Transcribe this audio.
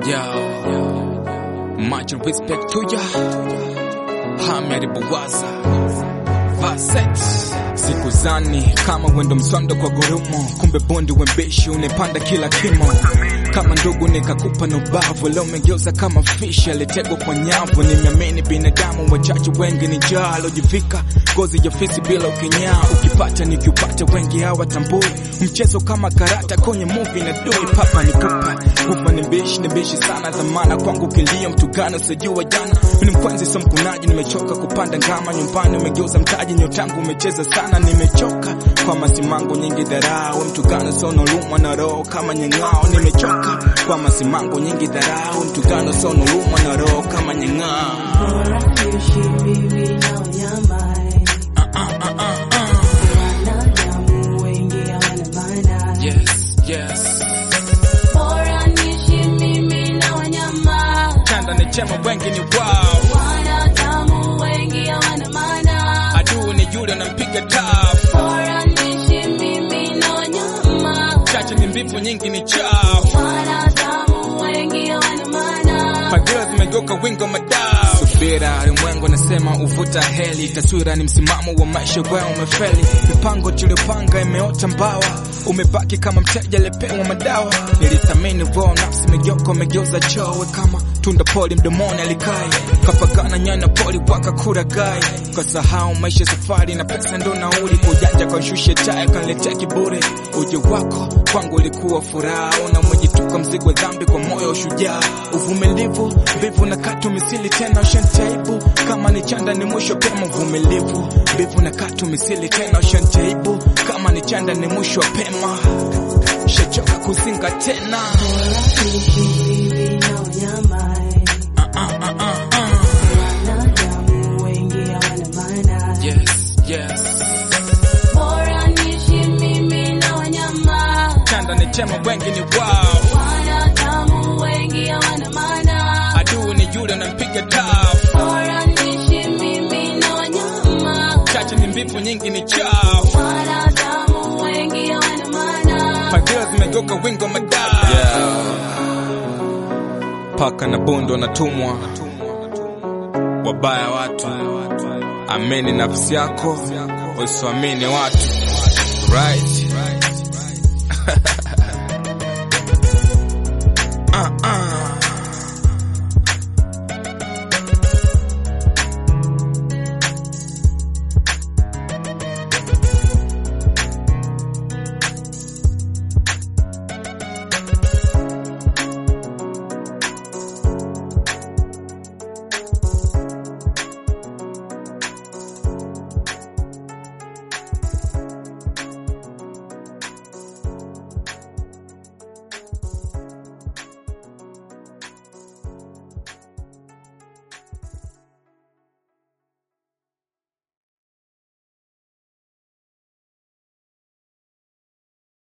Yo, much respect to ya. Hameri Buwaza Vaset. Siku zani kama wendo mswando kwa gurumo, kumbe bondi wembeshi unepanda kila kimo. Kama ndugu nikakupa nubavu, leo umegeuza kama fish alitegwa kwa nyavu. Nimeamini binadamu wachache wengi ni jalo jivika gozi ya fisi bila ukinyaa. Ukipata nikiupata wengi hawatambui mchezo kama karata kwenye movie na dui. Papa ni kupa kufa ni bishi sana zamana kwangu kilio mtu gano sijua jana. Mimi mkwenzi so mkunaji nimechoka kupanda ngama nyumbani umegeuza mtaji nyotangu umecheza sana. Nimechoka kwa masimango nyingi dharau mtu gano sono lumwa na roho kama nyengao. Nimechoka kwa masimango nyingi dharau mtu gano sono lumwa na roho kama nyengao. Yes. Kanda ni chema wengi ni wow. Wanadamu wengi hawana maana. Adui ni yule anampiga taf. Bora niishi mimi na wanyama. Chache ni mbivu nyingi ni chafu. Wanadamu wengi hawana maana. Fadhila zimegeuka wingo madao. Subira ulimwengu nasema uvuta heli. Taswira ni msimamo wa maisha wewe umefeli. Mipango tuliopanga imeota mbawa. Umebaki kama mteja lepewa madawa. Nilithamini wao nafsi megeuka umegeuza chowe kama tunda poli mdomoni alikai. Kapagana nyana poli waka kura gai. Kasahau maisha safari na pesa ndo nauli. Kujanja kwa shushe taya kaniletea kiburi. Uje wako kwangu ulikuwa furaha. Una umejituka mzigo dhambi kwa moyo ushujaa. Uvumilivu mbivu na katu misili tena ushantaibu. Kama ni chanda ni mwisho pema. Uvumilivu mbivu na katu misili tena ushantaibu. Kama ni chanda ni mwisho pema. Shachoka kuzinga tena. Bora niishi mimi na wanyama. Wanadamu wengi hawana maana. Yes. Bora niishi mimi na wanyama. Chanda ni chema wengi ni wow. Wanadamu wengi hawana maana. Adui ni yule anampiga taf. Bora niishi mimi na wanyama. Chache ni mbivu nyingi ni chafu. Wanadamu wengi hawana maana. Fadhila zimegeuka wingo madao. Paka na bundo wanatumwa wabaya watu. Amini nafsi yako usiamini watu. Right.